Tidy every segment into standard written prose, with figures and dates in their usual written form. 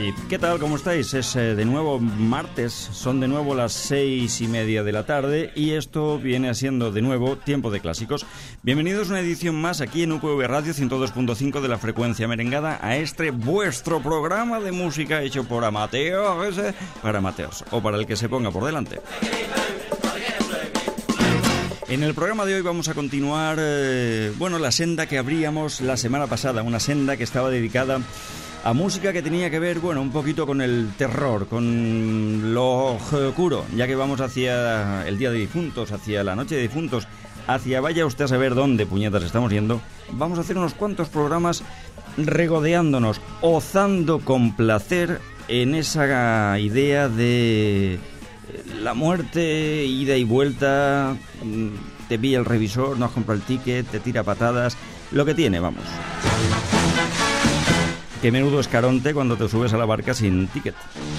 David. ¿Qué tal? ¿Cómo estáis? Es de nuevo martes, son de nuevo las 6:30 de la tarde y esto viene siendo de nuevo Tiempo de Clásicos. Bienvenidos a una edición más aquí en UPV Radio 102.5 de la frecuencia merengada a este vuestro programa de música hecho por amateurs, para amateurs o para el que se ponga por delante. En el programa de hoy vamos a continuar, la senda que abríamos la semana pasada, una senda que estaba dedicada a música que tenía que ver, un poquito con el terror, con lo oscuro, ya que vamos hacia el Día de Difuntos, hacia la Noche de Difuntos, hacia vaya usted a saber dónde puñetas estamos yendo. Vamos a hacer unos cuantos programas regodeándonos, ozando con placer en esa idea de la muerte, ida y vuelta, te pilla el revisor, no has comprado el ticket, te tira patadas, lo que tiene, vamos. Qué menudo escaronte cuando te subes a la barca sin ticket.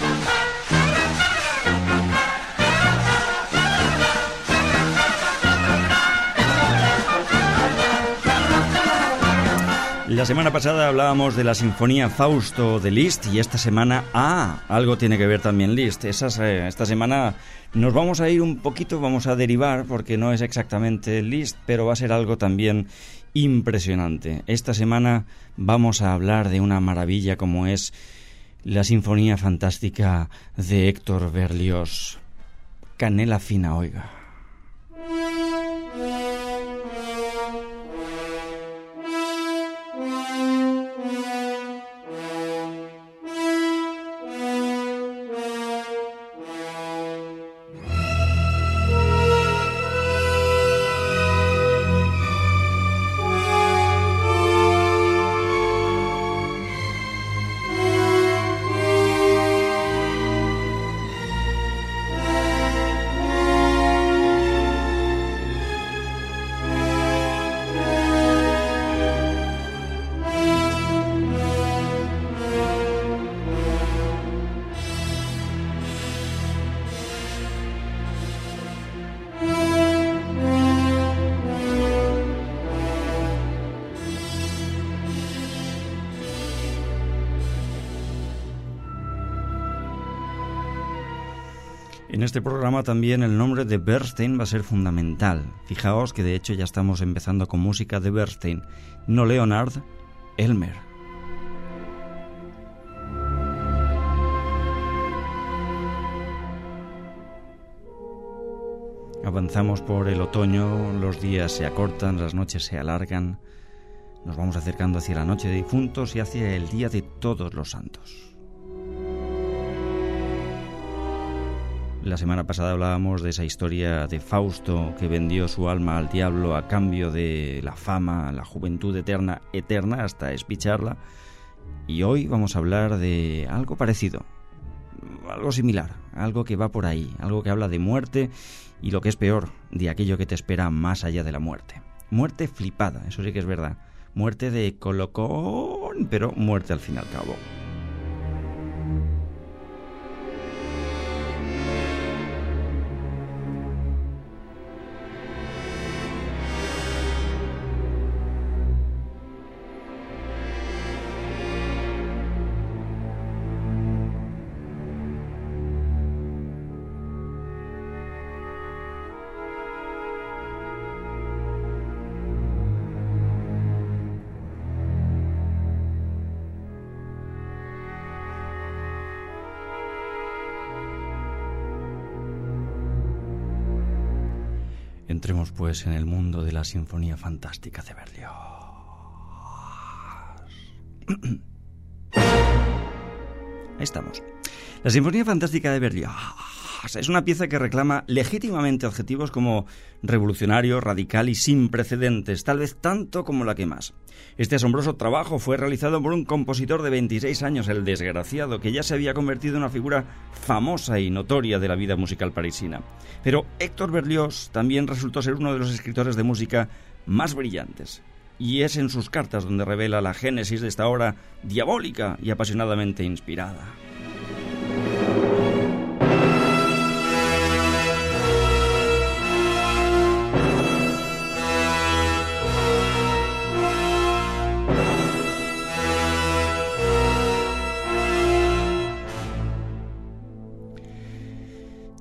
La semana pasada hablábamos de la Sinfonía Fausto de Liszt y esta semana, algo tiene que ver también Liszt. Esta semana nos vamos a ir un poquito, vamos a derivar, porque no es exactamente Liszt, pero va a ser algo también impresionante. Esta semana vamos a hablar de una maravilla como es la Sinfonía Fantástica de Héctor Berlioz. Canela fina, oiga. En este programa también el nombre de Bernstein va a ser fundamental. Fijaos que de hecho ya estamos empezando con música de Bernstein, no Leonard, Elmer. Avanzamos por el otoño, los días se acortan, las noches se alargan, nos vamos acercando hacia la Noche de Difuntos y hacia el Día de Todos los Santos. La semana pasada hablábamos de esa historia de Fausto que vendió su alma al diablo a cambio de la fama, la juventud eterna hasta espicharla. Y hoy vamos a hablar de algo parecido, algo similar, algo que va por ahí, algo que habla de muerte y lo que es peor, de aquello que te espera más allá de la muerte. Muerte flipada, eso sí que es verdad. Muerte de colocón, pero muerte al fin y al cabo. Entremos pues en el mundo de la Sinfonía Fantástica de Berlioz. Ahí estamos. La Sinfonía Fantástica de Berlioz es una pieza que reclama legítimamente objetivos como revolucionario, radical y sin precedentes, tal vez tanto como la que más. Este asombroso trabajo fue realizado por un compositor de 26 años, el desgraciado, que ya se había convertido en una figura famosa y notoria de la vida musical parisina. Pero Héctor Berlioz también resultó ser uno de los escritores de música más brillantes. Y es en sus cartas donde revela la génesis de esta obra diabólica y apasionadamente inspirada.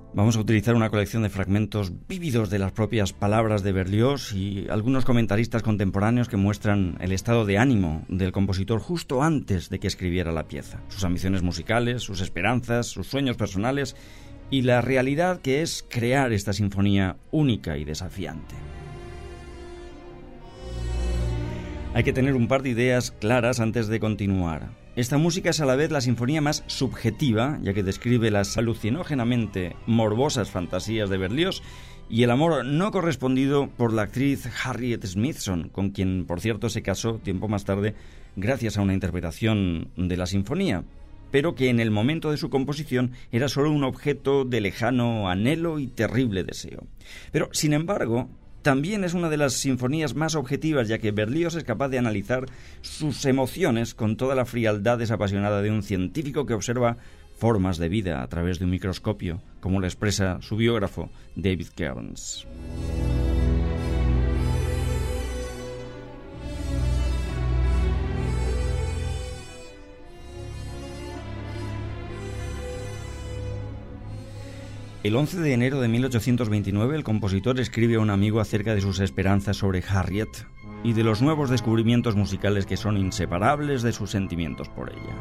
Vamos a utilizar una colección de fragmentos vívidos de las propias palabras de Berlioz y algunos comentaristas contemporáneos que muestran el estado de ánimo del compositor justo antes de que escribiera la pieza, sus ambiciones musicales, sus esperanzas, sus sueños personales y la realidad que es crear esta sinfonía única y desafiante. Hay que tener un par de ideas claras antes de continuar. Esta música es a la vez la sinfonía más subjetiva, ya que describe las alucinógenamente morbosas fantasías de Berlioz y el amor no correspondido por la actriz Harriet Smithson, con quien, por cierto, se casó tiempo más tarde gracias a una interpretación de la sinfonía, pero que en el momento de su composición era solo un objeto de lejano anhelo y terrible deseo. Pero, sin embargo, también es una de las sinfonías más objetivas, ya que Berlioz es capaz de analizar sus emociones con toda la frialdad desapasionada de un científico que observa formas de vida a través de un microscopio, como lo expresa su biógrafo David Kearns. El 11 de enero de 1829 el compositor escribe a un amigo acerca de sus esperanzas sobre Harriet y de los nuevos descubrimientos musicales que son inseparables de sus sentimientos por ella.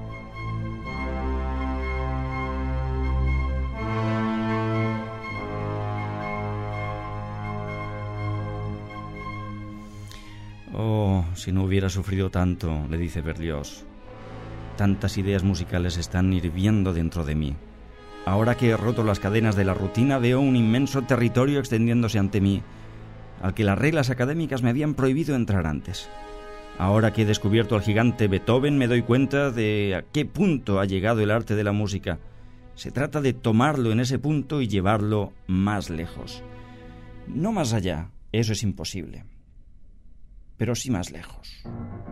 Oh, si no hubiera sufrido tanto, le dice Berlioz. Tantas ideas musicales están hirviendo dentro de mí. Ahora que he roto las cadenas de la rutina, veo un inmenso territorio extendiéndose ante mí, al que las reglas académicas me habían prohibido entrar antes. Ahora que he descubierto al gigante Beethoven, me doy cuenta de a qué punto ha llegado el arte de la música. Se trata de tomarlo en ese punto y llevarlo más lejos. No más allá, eso es imposible, pero sí más lejos.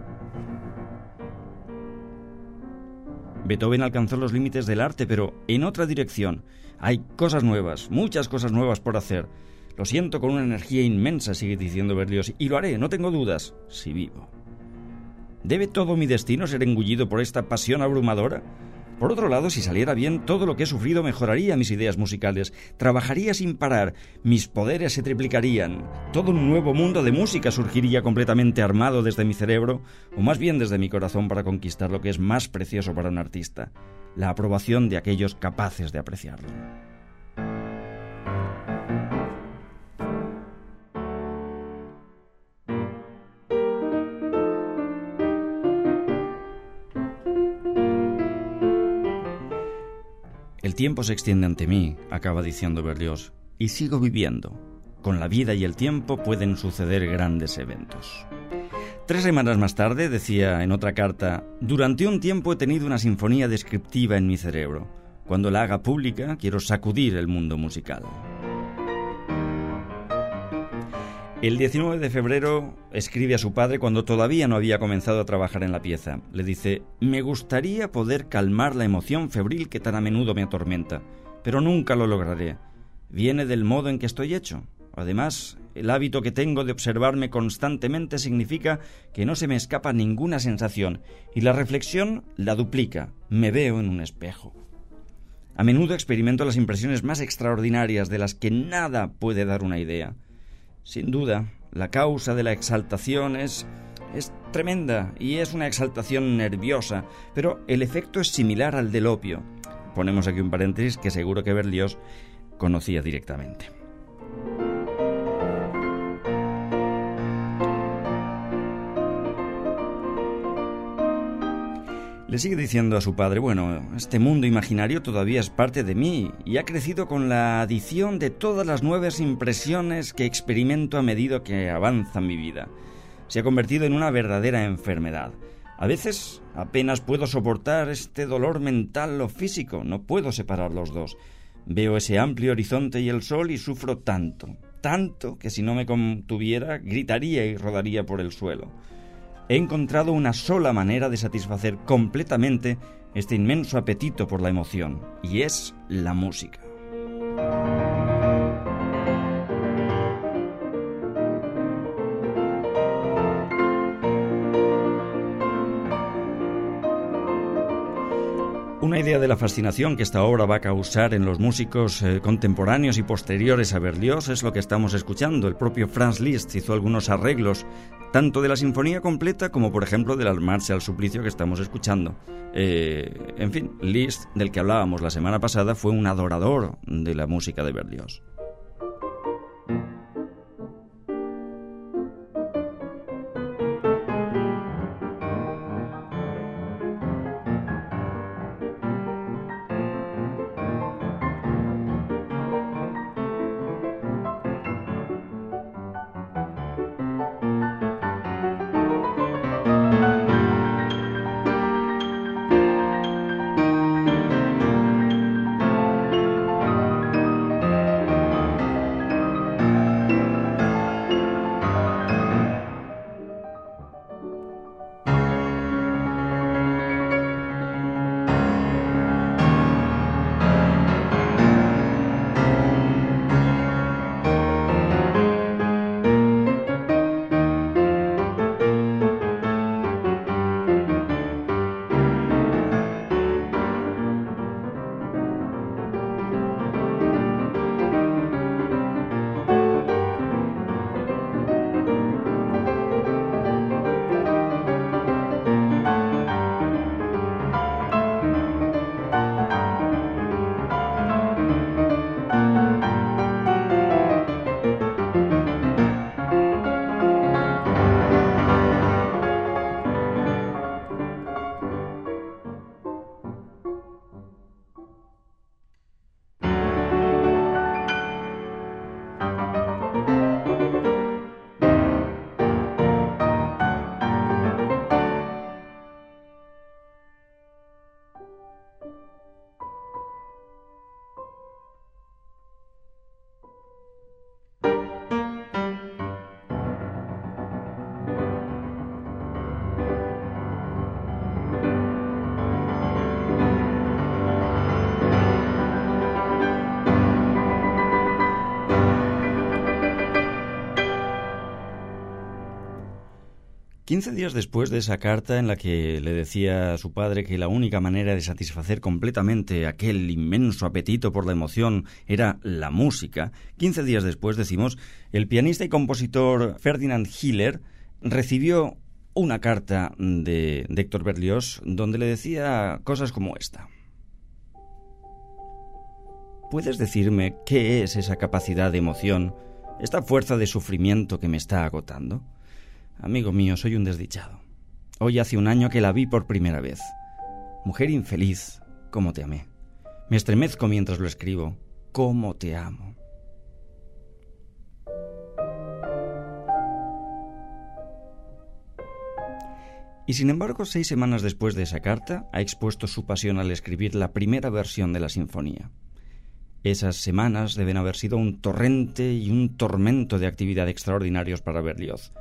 Beethoven alcanzó los límites del arte, pero en otra dirección. Hay cosas nuevas, muchas cosas nuevas por hacer. Lo siento con una energía inmensa, sigue diciendo Berlioz, y lo haré, no tengo dudas, si vivo. ¿Debe todo mi destino ser engullido por esta pasión abrumadora? Por otro lado, si saliera bien, todo lo que he sufrido mejoraría mis ideas musicales, trabajaría sin parar, mis poderes se triplicarían, todo un nuevo mundo de música surgiría completamente armado desde mi cerebro, o más bien desde mi corazón para conquistar lo que es más precioso para un artista, la aprobación de aquellos capaces de apreciarlo. El tiempo se extiende ante mí, acaba diciendo Berlioz, y sigo viviendo. Con la vida y el tiempo pueden suceder grandes eventos. 3 semanas más tarde, decía en otra carta, durante un tiempo he tenido una sinfonía descriptiva en mi cerebro. Cuando la haga pública, quiero sacudir el mundo musical. El 19 de febrero escribe a su padre cuando todavía no había comenzado a trabajar en la pieza. Le dice, me gustaría poder calmar la emoción febril que tan a menudo me atormenta, pero nunca lo lograré. Viene del modo en que estoy hecho. Además, el hábito que tengo de observarme constantemente significa que no se me escapa ninguna sensación, y la reflexión la duplica. Me veo en un espejo. A menudo experimento las impresiones más extraordinarias de las que nada puede dar una idea. Sin duda, la causa de la exaltación es tremenda y es una exaltación nerviosa, pero el efecto es similar al del opio. Ponemos aquí un paréntesis que seguro que Berlioz conocía directamente. Le sigue diciendo a su padre, bueno, este mundo imaginario todavía es parte de mí y ha crecido con la adición de todas las nuevas impresiones que experimento a medida que avanza mi vida. Se ha convertido en una verdadera enfermedad. A veces apenas puedo soportar este dolor mental o físico, no puedo separar los dos. Veo ese amplio horizonte y el sol y sufro tanto que si no me contuviera gritaría y rodaría por el suelo. He encontrado una sola manera de satisfacer completamente este inmenso apetito por la emoción, y es la música. Una idea de la fascinación que esta obra va a causar en los músicos contemporáneos y posteriores a Berlioz es lo que estamos escuchando. El propio Franz Liszt hizo algunos arreglos, tanto de la sinfonía completa como, por ejemplo, de la marcha al suplicio que estamos escuchando. En fin, Liszt, del que hablábamos la semana pasada, fue un adorador de la música de Berlioz. Quince días después de esa carta en la que le decía a su padre que la única manera de satisfacer completamente aquel inmenso apetito por la emoción era la música, 15 días después, decimos, el pianista y compositor Ferdinand Hiller recibió una carta de Héctor Berlioz donde le decía cosas como esta. ¿Puedes decirme qué es esa capacidad de emoción, esta fuerza de sufrimiento que me está agotando? Amigo mío, soy un desdichado. Hoy hace un año que la vi por primera vez. Mujer infeliz, cómo te amé. Me estremezco mientras lo escribo. Cómo te amo. Y sin embargo, 6 semanas después de esa carta, ha expuesto su pasión al escribir la primera versión de la sinfonía. Esas semanas deben haber sido un torrente y un tormento de actividad extraordinarios para Berlioz.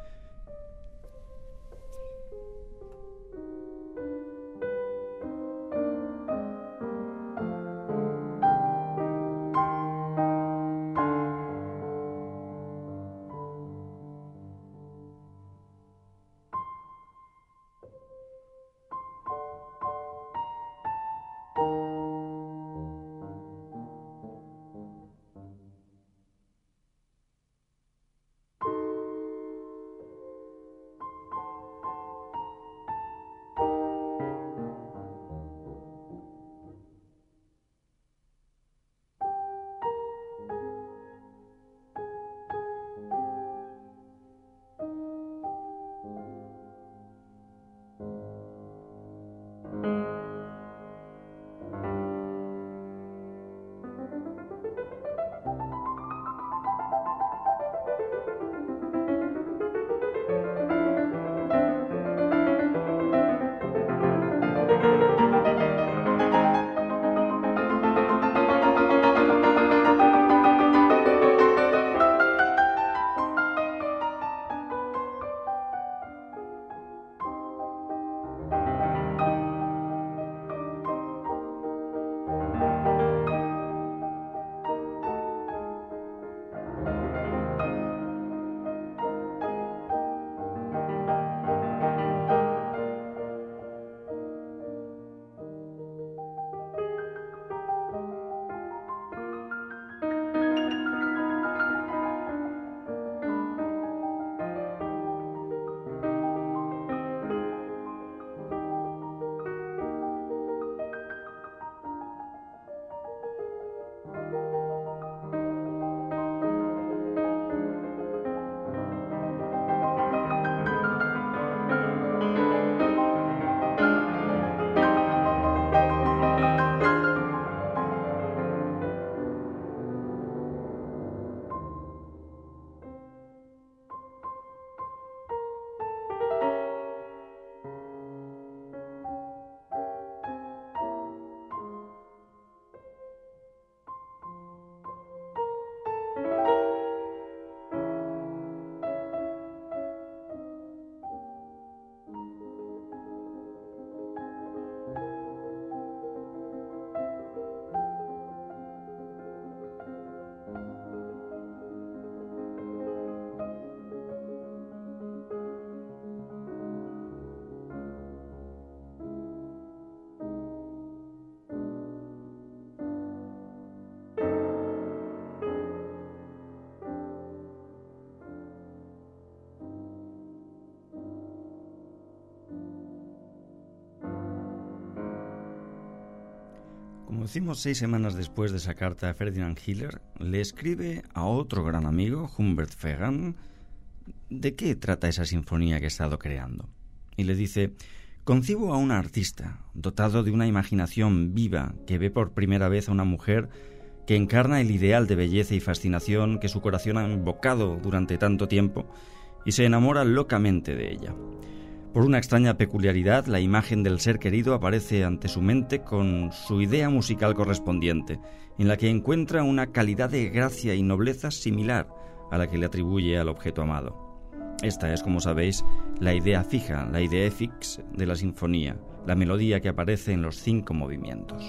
Como decimos, 6 semanas después de esa carta, Ferdinand Hiller le escribe a otro gran amigo, Humbert Vegan, de qué trata esa sinfonía que he estado creando. Y le dice: concibo a un artista dotado de una imaginación viva que ve por primera vez a una mujer que encarna el ideal de belleza y fascinación que su corazón ha invocado durante tanto tiempo y se enamora locamente de ella. Por una extraña peculiaridad, la imagen del ser querido aparece ante su mente con su idea musical correspondiente, en la que encuentra una calidad de gracia y nobleza similar a la que le atribuye al objeto amado. Esta es, como sabéis, la idea fija, la idea fixe de la sinfonía, la melodía que aparece en los 5 movimientos.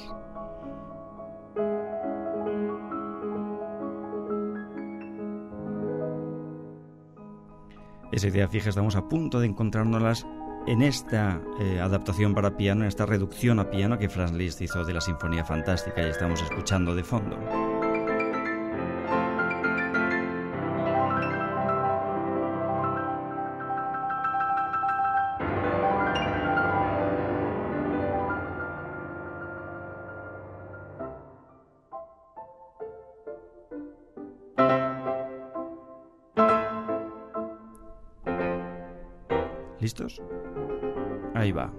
Esa idea fija estamos a punto de encontrárnoslas en esta adaptación para piano, en esta reducción a piano que Franz Liszt hizo de la Sinfonía Fantástica y estamos escuchando de fondo. ¿Listos? Ahí va.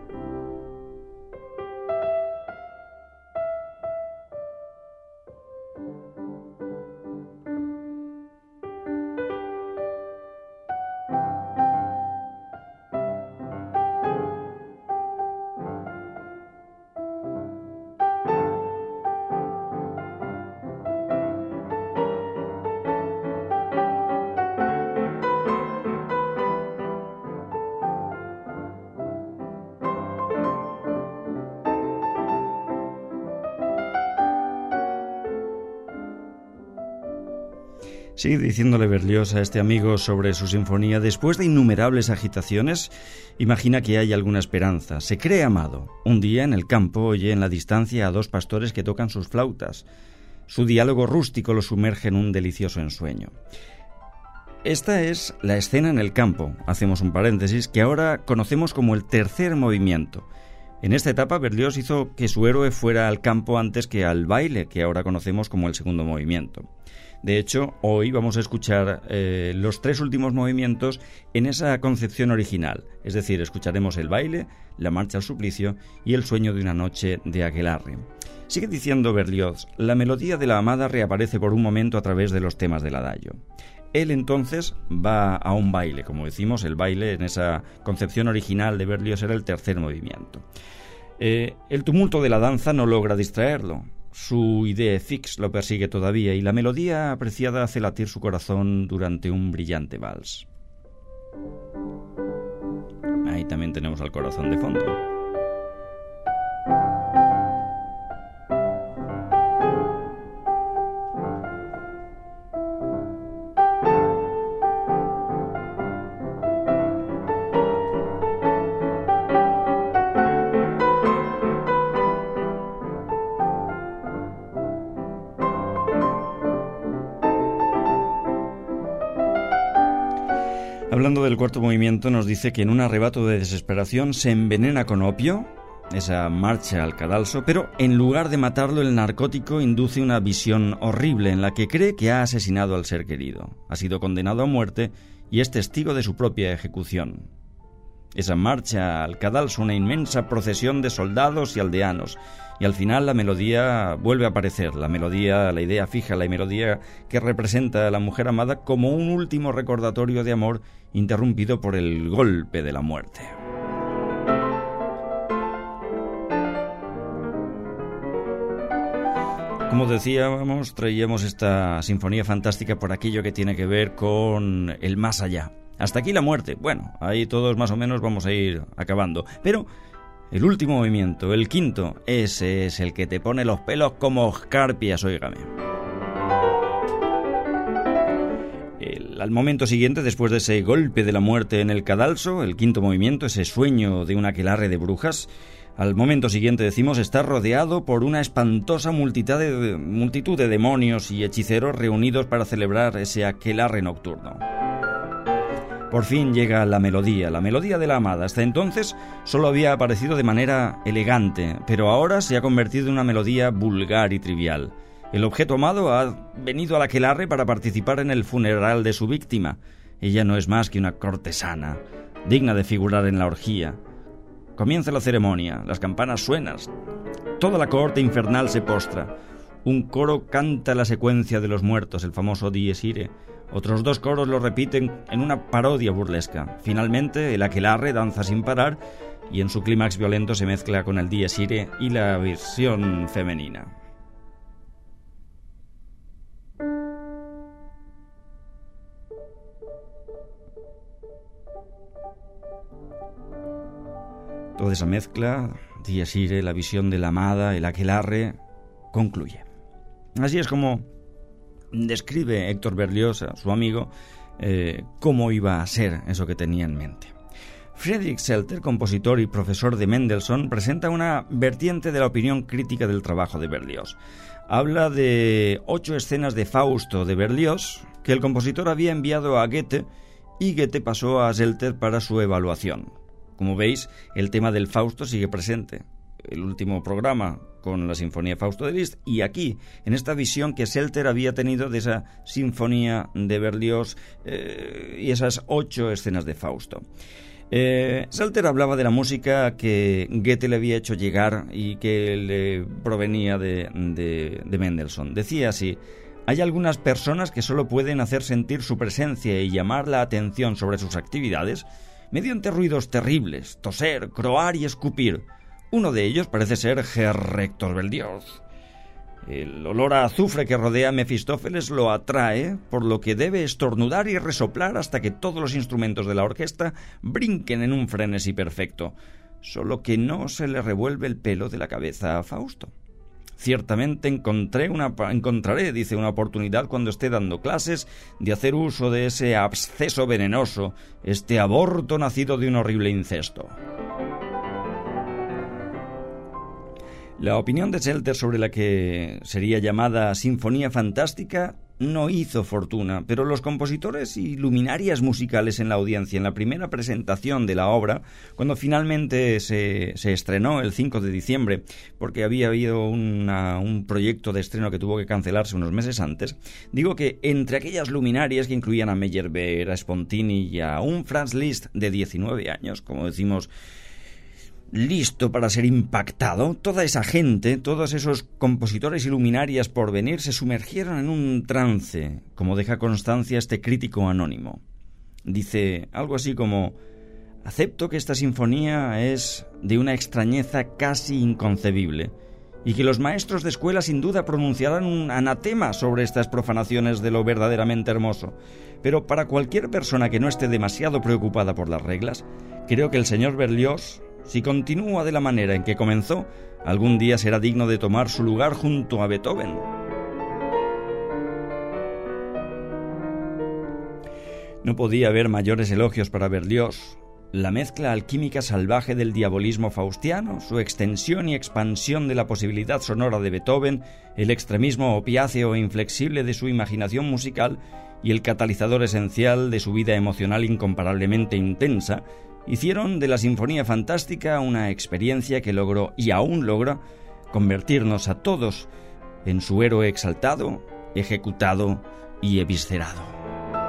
Sigue diciéndole Berlioz a este amigo sobre su sinfonía: después de innumerables agitaciones, imagina que hay alguna esperanza. Se cree amado. Un día en el campo oye en la distancia a 2 pastores que tocan sus flautas. Su diálogo rústico lo sumerge en un delicioso ensueño. Esta es la escena en el campo, hacemos un paréntesis, que ahora conocemos como el tercer movimiento. En esta etapa, Berlioz hizo que su héroe fuera al campo antes que al baile, que ahora conocemos como el segundo movimiento. De hecho, hoy vamos a escuchar los 3 últimos movimientos en esa concepción original. Es decir, escucharemos el baile, la marcha al suplicio y el sueño de una noche de Aquelarre. Sigue diciendo Berlioz: la melodía de la amada reaparece por un momento a través de los temas del adagio. Él entonces va a un baile, como decimos, el baile en esa concepción original de Berlioz era el tercer movimiento. El tumulto de la danza no logra distraerlo. Su idea fixe lo persigue todavía y la melodía apreciada hace latir su corazón durante un brillante vals. Ahí también tenemos al corazón de fondo. Hablando del cuarto movimiento, nos dice que en un arrebato de desesperación se envenena con opio esa marcha al cadalso, pero en lugar de matarlo, el narcótico induce una visión horrible en la que cree que ha asesinado al ser querido. Ha sido condenado a muerte y es testigo de su propia ejecución. Esa marcha al cadalso, una inmensa procesión de soldados y aldeanos, y al final la melodía vuelve a aparecer, la melodía, la idea fija, la melodía que representa a la mujer amada como un último recordatorio de amor interrumpido por el golpe de la muerte. Como decíamos, traíamos esta sinfonía fantástica por aquello que tiene que ver con el más allá. Hasta aquí la muerte. Bueno, ahí todos más o menos vamos a ir acabando. Pero el último movimiento, el quinto, ese es el que te pone los pelos como escarpias, óigame. Al momento siguiente, después de ese golpe de la muerte en el cadalso, el quinto movimiento, ese sueño de un aquelarre de brujas, al momento siguiente, decimos, está rodeado por una espantosa multitud de demonios y hechiceros reunidos para celebrar ese aquelarre nocturno. Por fin llega la melodía de la amada. Hasta entonces solo había aparecido de manera elegante, pero ahora se ha convertido en una melodía vulgar y trivial. El objeto amado ha venido al aquelarre para participar en el funeral de su víctima. Ella no es más que una cortesana, digna de figurar en la orgía. Comienza la ceremonia, las campanas suenan, toda la cohorte infernal se postra. Un coro canta la secuencia de los muertos, el famoso Dies Irae. Otros dos coros lo repiten en una parodia burlesca. Finalmente, el aquelarre danza sin parar y en su clímax violento se mezcla con el Dies Irae y la versión femenina. Toda esa mezcla, Dies Irae, la visión de la amada, el aquelarre, concluye. Así es como describe Héctor Berlioz, a su amigo, cómo iba a ser eso que tenía en mente. Friedrich Zelter, compositor y profesor de Mendelssohn, presenta una vertiente de la opinión crítica del trabajo de Berlioz. Habla de 8 escenas de Fausto de Berlioz que el compositor había enviado a Goethe y Goethe pasó a Zelter para su evaluación. Como veis, el tema del Fausto sigue presente. El último programa con la Sinfonía Fausto de Liszt y aquí, en esta visión que Zelter había tenido de esa Sinfonía de Berlioz y esas 8 escenas de Fausto. Zelter hablaba de la música que Goethe le había hecho llegar y que le provenía de Mendelssohn. Decía así: hay algunas personas que solo pueden hacer sentir su presencia y llamar la atención sobre sus actividades mediante ruidos terribles, toser, croar y escupir. Uno de ellos parece ser Herr Héctor Berlioz. El olor a azufre que rodea a Mefistófeles lo atrae, por lo que debe estornudar y resoplar hasta que todos los instrumentos de la orquesta brinquen en un frenesí perfecto, solo que no se le revuelve el pelo de la cabeza a Fausto. Ciertamente encontraré, dice, una oportunidad cuando esté dando clases de hacer uso de ese absceso venenoso, este aborto nacido de un horrible incesto. La opinión de Zelter sobre la que sería llamada Sinfonía Fantástica no hizo fortuna, pero los compositores y luminarias musicales en la audiencia, en la primera presentación de la obra, cuando finalmente se estrenó el 5 de diciembre, porque había habido un proyecto de estreno que tuvo que cancelarse unos meses antes, digo que entre aquellas luminarias que incluían a Meyerbeer, a Spontini y a un Franz Liszt de 19 años, como decimos, listo para ser impactado, toda esa gente, todos esos compositores y luminarias por venir se sumergieron en un trance, como deja constancia este crítico anónimo. Dice algo así como: acepto que esta sinfonía es de una extrañeza casi inconcebible y que los maestros de escuela sin duda pronunciarán un anatema sobre estas profanaciones de lo verdaderamente hermoso, pero para cualquier persona que no esté demasiado preocupada por las reglas, creo que el señor Berlioz, si continúa de la manera en que comenzó, algún día será digno de tomar su lugar junto a Beethoven. No podía haber mayores elogios para Berlioz. La mezcla alquímica salvaje del diabolismo faustiano, su extensión y expansión de la posibilidad sonora de Beethoven, el extremismo opiáceo e inflexible de su imaginación musical y el catalizador esencial de su vida emocional incomparablemente intensa, Hicieron de la Sinfonía Fantástica una experiencia que logró y aún logra convertirnos a todos en su héroe exaltado, ejecutado y eviscerado.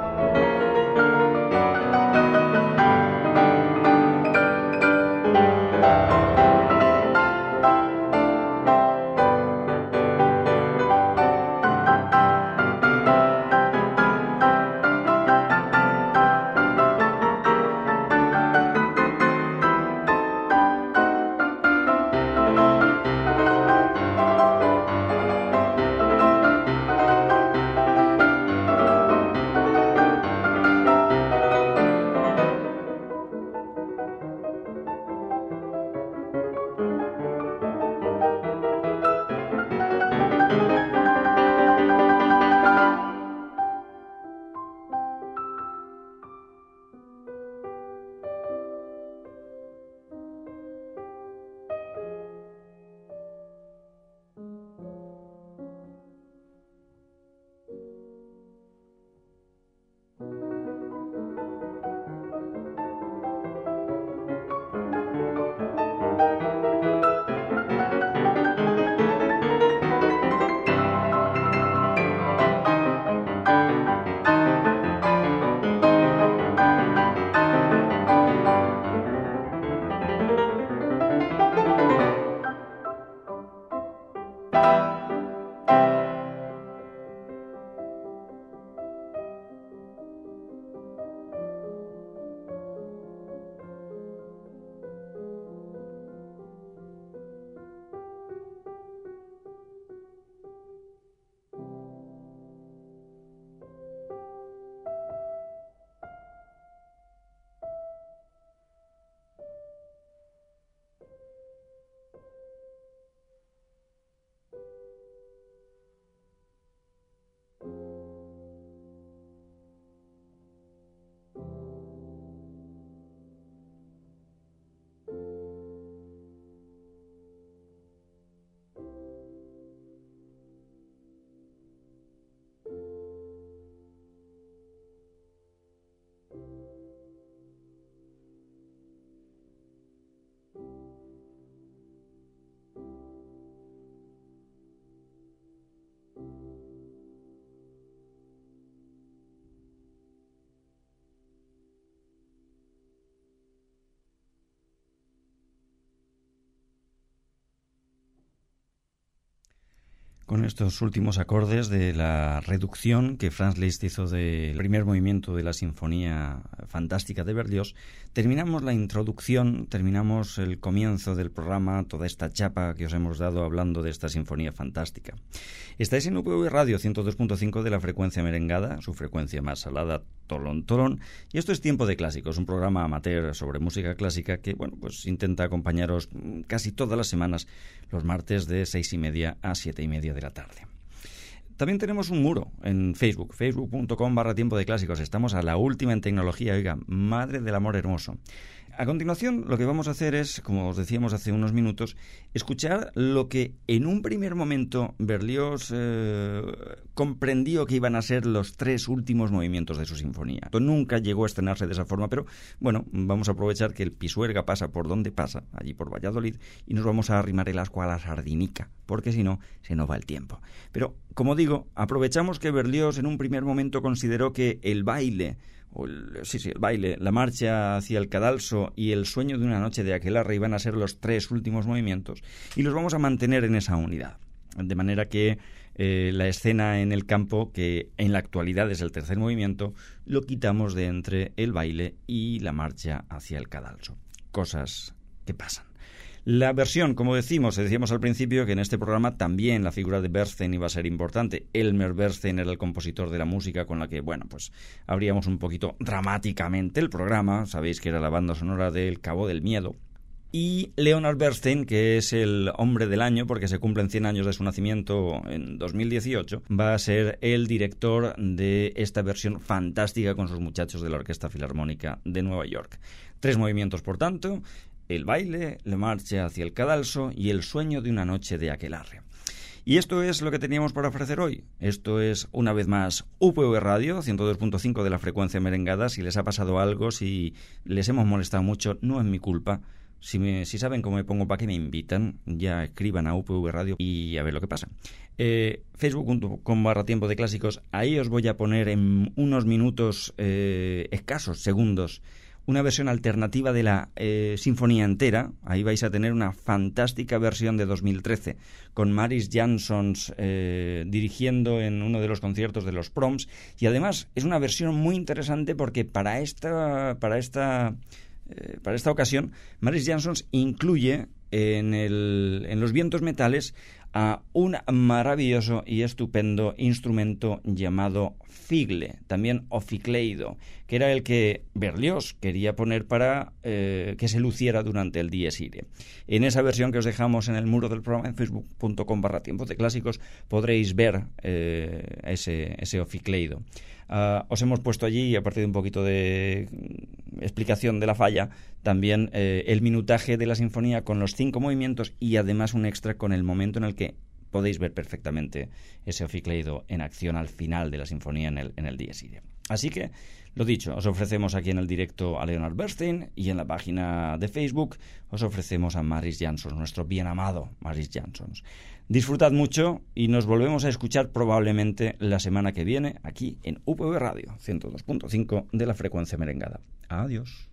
Con estos últimos acordes de la reducción que Franz Liszt hizo del primer movimiento de la Sinfonía Fantástica de Berlioz, terminamos la introducción, terminamos el comienzo del programa, toda esta chapa que os hemos dado hablando de esta Sinfonía Fantástica. Estáis en UPV Radio 102.5 de la frecuencia merengada, su frecuencia más salada, Tolón Tolón, y esto es Tiempo de Clásicos, un programa amateur sobre música clásica que, bueno, pues intenta acompañaros casi todas las semanas, los martes de 6:30 a 7:30 de la tarde. También tenemos un muro en Facebook, facebook.com/Tiempo de Clásicos. Estamos a la última en tecnología, oiga, madre del amor hermoso. A continuación, lo que vamos a hacer es, como os decíamos hace unos minutos, escuchar lo que en un primer momento Berlioz comprendió que iban a ser los 3 últimos movimientos de su sinfonía. Nunca llegó a estrenarse de esa forma, pero bueno, vamos a aprovechar que el Pisuerga pasa por donde pasa, allí por Valladolid, y nos vamos a arrimar el ascua a la sardinica, porque si no, se nos va el tiempo. Pero, como digo, aprovechamos que Berlioz en un primer momento consideró que el baile, el baile, la marcha hacia el cadalso y el sueño de una noche de aquelarre iban a ser los 3 últimos movimientos, y los vamos a mantener en esa unidad. De manera que la escena en el campo, que en la actualidad es el 3er movimiento, lo quitamos de entre el baile y la marcha hacia el cadalso. Cosas que pasan. La versión, como decíamos al principio, que en este programa también la figura de Bernstein iba a ser importante. Elmer Bernstein era el compositor de la música con la que, bueno, pues abríamos un poquito dramáticamente el programa. Sabéis que era la banda sonora de El Cabo del Miedo. Y Leonard Bernstein, que es el hombre del año, porque se cumplen 100 años de su nacimiento en 2018, va a ser el director de esta versión fantástica con sus muchachos de la Orquesta Filarmónica de Nueva York. 3 movimientos, por tanto: el baile, la marcha hacia el cadalso y el sueño de una noche de aquelarre. Y esto es lo que teníamos para ofrecer hoy. Esto es, una vez más, UPV Radio, 102.5 de la frecuencia merengada. Si les ha pasado algo, si les hemos molestado mucho, no es mi culpa. Si saben cómo me pongo, para que me invitan, ya escriban a UPV Radio y a ver lo que pasa. Facebook.com/tiempo de clásicos. Ahí os voy a poner en unos minutos, escasos segundos, una versión alternativa de la sinfonía entera. Ahí vais a tener una fantástica versión de 2013 con Maris Jansons dirigiendo en uno de los conciertos de los Proms, y además es una versión muy interesante porque para esta ocasión Maris Jansons incluye en los vientos metales a un maravilloso y estupendo instrumento llamado figle, también oficleido, que era el que Berlioz quería poner para que se luciera durante el Dies Irae. En esa versión que os dejamos en el muro del programa, en facebook.com/tiempos de clásicos, podréis ver ese oficleido. Os hemos puesto allí, a partir de un poquito de explicación de la falla, también el minutaje de la sinfonía con los 5 movimientos y además un extra con el momento en el que podéis ver perfectamente ese oficleido en acción al final de la sinfonía en el Dies Irae. Así que, lo dicho, os ofrecemos aquí en el directo a Leonard Bernstein, y en la página de Facebook os ofrecemos a Maris Jansons, nuestro bien amado Maris Jansons. Disfrutad mucho y nos volvemos a escuchar probablemente la semana que viene aquí en UPV Radio, 102.5 de la frecuencia merengada. Adiós.